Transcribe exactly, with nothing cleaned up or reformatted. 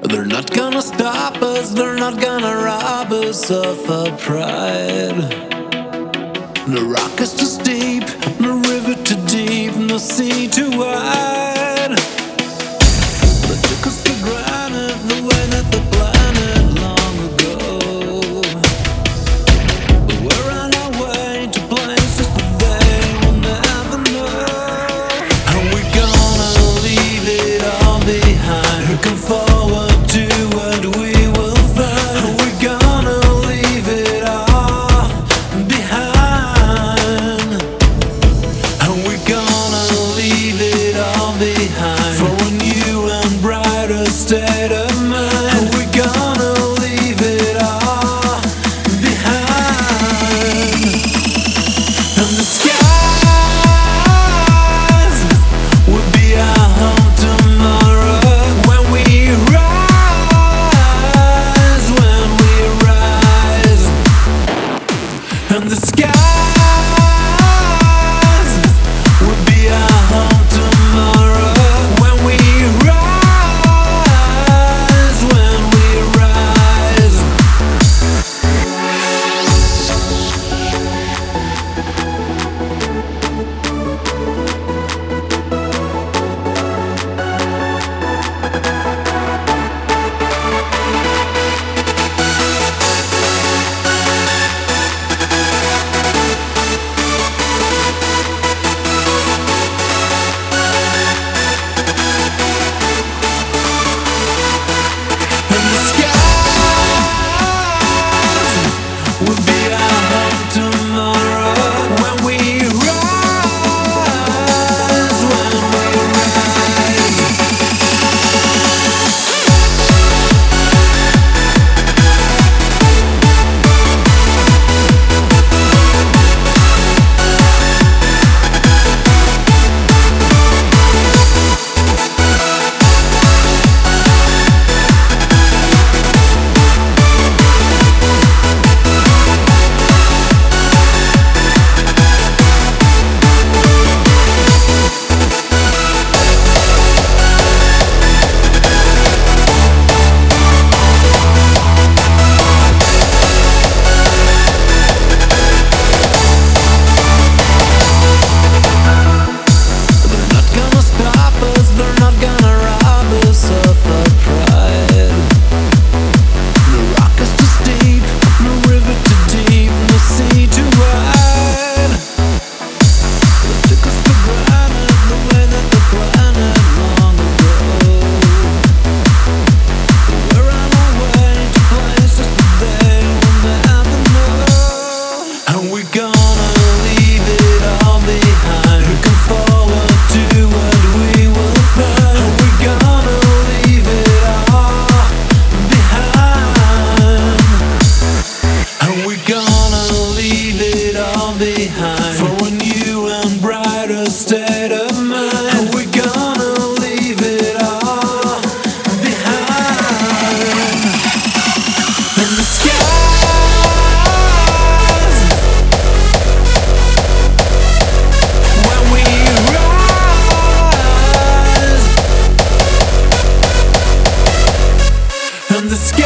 They're not gonna stop us, they're not gonna rob us of our pride. The rock is too steep, the river too deep, the sea too wide. They took us for granted the way that the planet long ago. But we're on our way to places that they will never know. And we're gonna leave it all behind. Looking forward to what we will find. And we're gonna leave it all behind. And we're gonna leave it all behind for a new and brighter state of mind. And we're gonna leave it all behind. And the skies will be our home tomorrow when we rise, when we rise. And the skies will be our home tomorrow when we rise, when we rise. And the skies will be our home tomorrow when we rise, when we rise. They're not gonna stop us, they're not gonna rob us of our pride. The rock is too steep, the river too deep, the sea too wide. They took us for granted the way that the planet long ago. We're on our way to places that they will never know. And we're gonna leave it all behind. Looking forward to what we will find. And we're gonna leave it all behind. And we're gonna leave it all behind for a new and brighter state of mind. And we're gonna leave it all behind. And the skies when we rise. And the skies